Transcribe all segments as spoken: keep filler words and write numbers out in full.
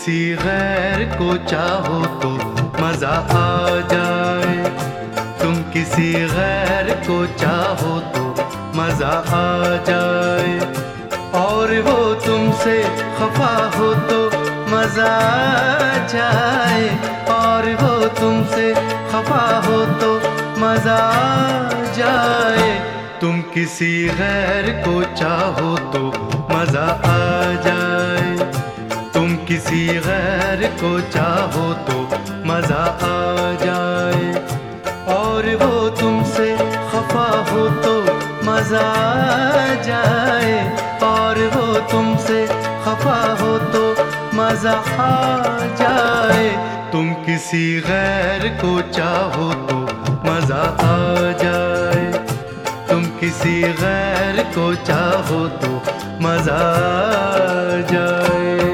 किसी गैर को चाहो तो मजा आ जाए, तुम किसी गैर को चाहो तो मजा आ जाए, और वो तुमसे खफा हो तो मजा आ जाए, और वो तुमसे खफा हो तो मजा आ जाए। तुम किसी गैर को चाहो तो मजा आ जाए, तुम किसी गैर को चाहो तो मजा आ जाए, और वो तुमसे खफा हो तो मजा आ जाए, और वो तुमसे खफा हो तो मजा आ जाए। तुम किसी गैर को चाहो तो मजा आ जाए, तुम किसी गैर को चाहो तो मजा आ जाए।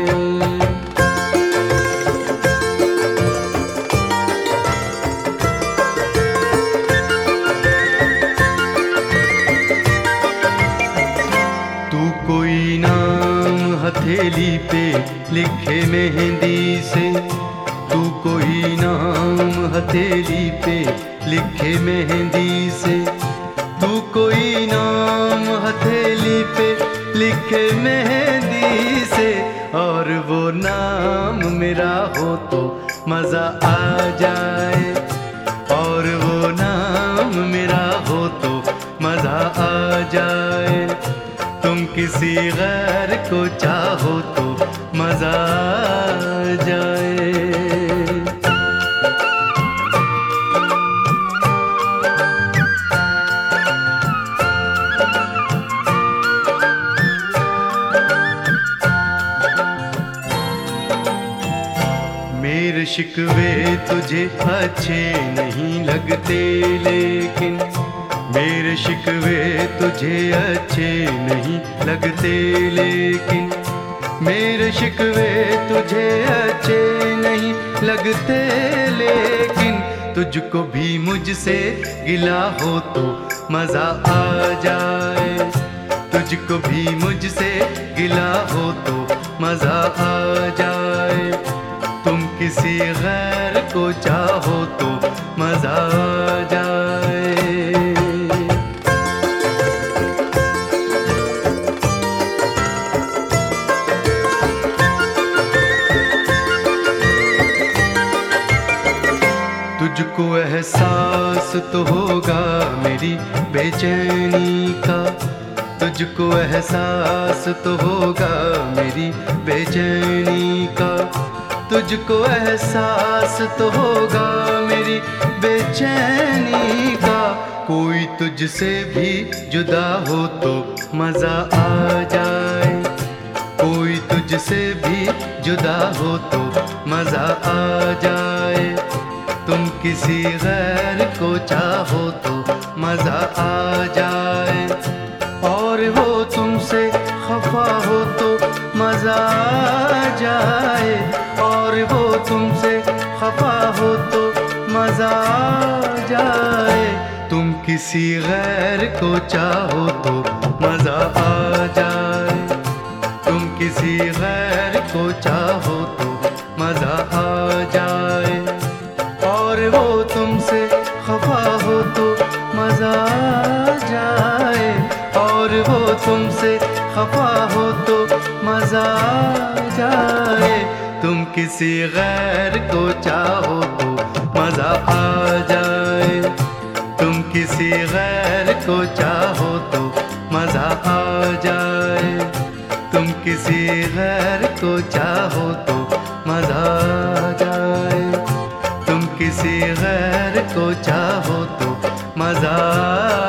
तू कोई नाम हथेली पे लिखे मेहंदी से, तू कोई नाम हथेली पे लिखे मेहंदी से, तू कोई नाम हथेली पे लिखे मेहंदी से, और वो नाम मेरा हो तो मजा आ जाए, और वो नाम मेरा हो तो मजा आ जाए। तुम किसी गैर को चाहो तो मजा आ जाए। मेरे शिकवे तुझे अच्छे नहीं लगते, लेकिन मेरे शिकवे तुझे अच्छे नहीं लगते, लेकिन मेरे शिकवे तुझे अच्छे नहीं लगते, लेकिन तुझको भी मुझसे गिला हो तो मजा आ जाए, तुझको भी मुझसे गिला हो तो मजा आ जाए। तुम किसी गैर को चाहो तो मजा आ जाए। तुझको एहसास तो होगा मेरी बेचैनी का, तुझको एहसास तो होगा मेरी बेचैनी का, तुझको एहसास तो होगा मेरी बेचैनी का। कोई तुझसे भी जुदा हो तो मजा आ जाए, कोई तुझसे भी जुदा हो तो मजा आ जाए। तुम किसी गैर को चाहो तो मजा आ जाए, और वो तुमसे खफा हो तो मजा आ जाए, और वो तुमसे खफा हो तो मजा आ जाए। तुम किसी गैर को चाहो तो मजा आ जाए, तुम किसी गैर को चाहो तो मजा आ जाए, और वो तुमसे खफा हो तो मजा आ जाए, और वो तुमसे खफा हो तो मजा आ जाए। तुम किसी गैर को चाहो तो मजा आ जाए, तुम किसी गैर को चाहो तो मजा आ जाए, तुम किसी गैर को चाहो तो मजा आ जाए, तुम किसी गैर को चाहो तो मजा